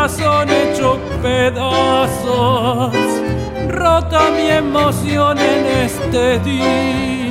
corazón hecho pedazos, rota mi emoción en este día.